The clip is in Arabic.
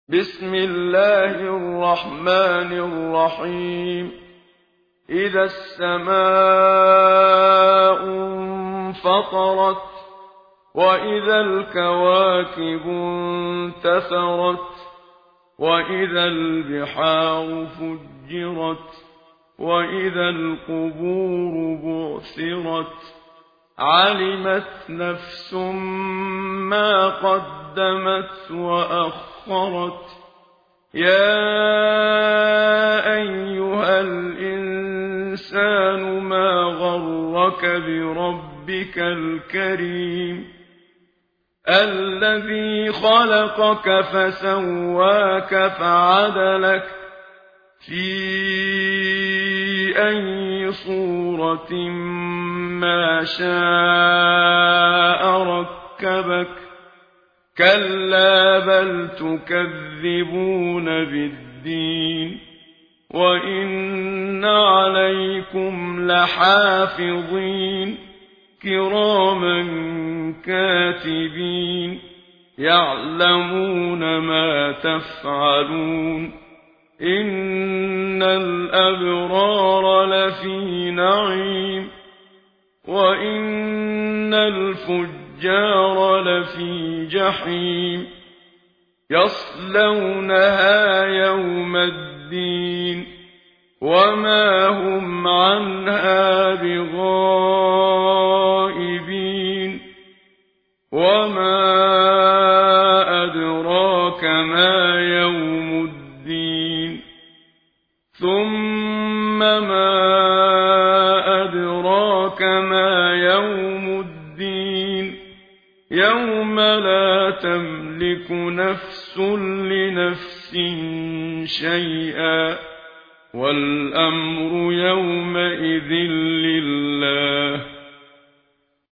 بسم الله الرحمن الرحيم. إذا السماء انفطرت وإذا الكواكب انتثرت وإذا البحار فجرت وإذا القبور بعثرت علمت نفس ما قدمت وأخرت. يا أيها الإنسان ما غرك بربك الكريم الذي خلقك فسواك فعدلك في أي صورة ما شاء ركبك. كلا بل تكذبون بالدين وإن عليكم لحافظين كراما كاتبين يعلمون ما تفعلون. إن الأبرار لفي نعيم وإن الفجار لفي جحيم يصلونها يوم الدين وما هم عنها بغائبين. وما أدراك ما يوم الدين ثم ما أدراك ما يوم الدين يوم لا تملك نفس لنفس شيئا والأمر يومئذ لله.